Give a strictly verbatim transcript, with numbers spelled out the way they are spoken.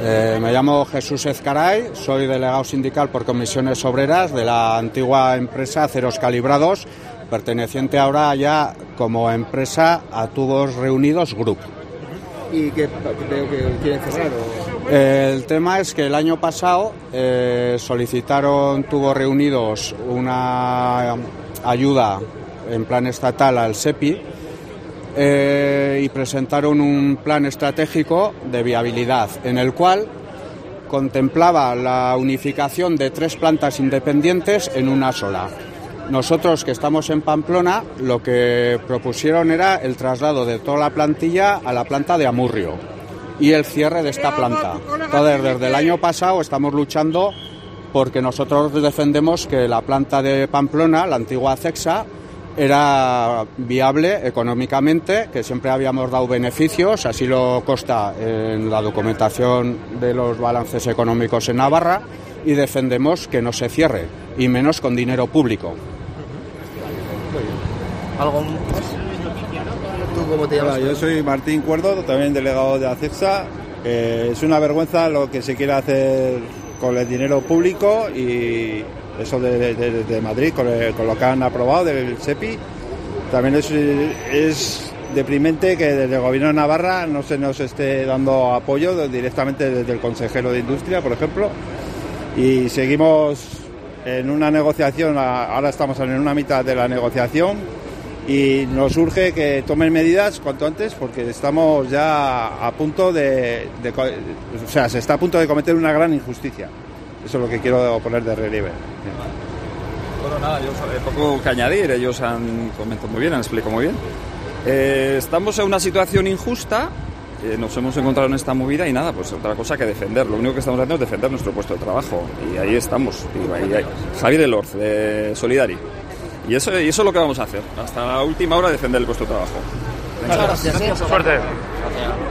Eh, me llamo Jesús Ezcaray, soy delegado sindical por comisiones obreras de la antigua empresa Aceros Calibrados, perteneciente ahora ya como empresa a Tubos Reunidos Group. ¿Y qué veo que quieren cerrar? O... El tema es que el año pasado eh, solicitaron Tubos Reunidos una ayuda en plan estatal al SEPI eh, y presentaron un plan estratégico de viabilidad en el cual contemplaba la unificación de tres plantas independientes en una sola. Nosotros, que estamos en Pamplona, lo que propusieron era el traslado de toda la plantilla a la planta de Amurrio y el cierre de esta planta. Entonces, desde el año pasado estamos luchando porque nosotros defendemos que la planta de Pamplona, la antigua Acexa, era viable económicamente, que siempre habíamos dado beneficios, así lo consta en la documentación de los balances económicos en Navarra, y defendemos que no se cierre, y menos con dinero público. ¿Algo más? ¿Tú cómo te llamas? Hola, yo soy Martín Cuerdo, también delegado de Acexa. Eh, es una vergüenza lo que se quiere hacer con el dinero público y eso de, de, de Madrid, con, el, con lo que han aprobado del SEPI. También es, es deprimente que desde el gobierno de Navarra no se nos esté dando apoyo directamente desde el consejero de Industria, por ejemplo, y seguimos en una negociación. Ahora estamos en una mitad de la negociación y nos urge que tomen medidas cuanto antes porque estamos ya a punto de, de o sea, se está a punto de cometer una gran injusticia. Eso es lo que quiero poner de relieve. Bueno, nada, yo eh, poco que añadir, ellos han comentado muy bien, han explicado muy bien. Eh, estamos en una situación injusta, eh, nos hemos encontrado en esta movida y nada, pues otra cosa que defender. Lo único que estamos haciendo es defender nuestro puesto de trabajo y ahí estamos. Y ahí, ahí. Javier Elorz, de Solidari. Y eso, y eso es lo que vamos a hacer. Hasta la última hora defender el puesto de trabajo. Muchas gracias. Suerte. Gracias.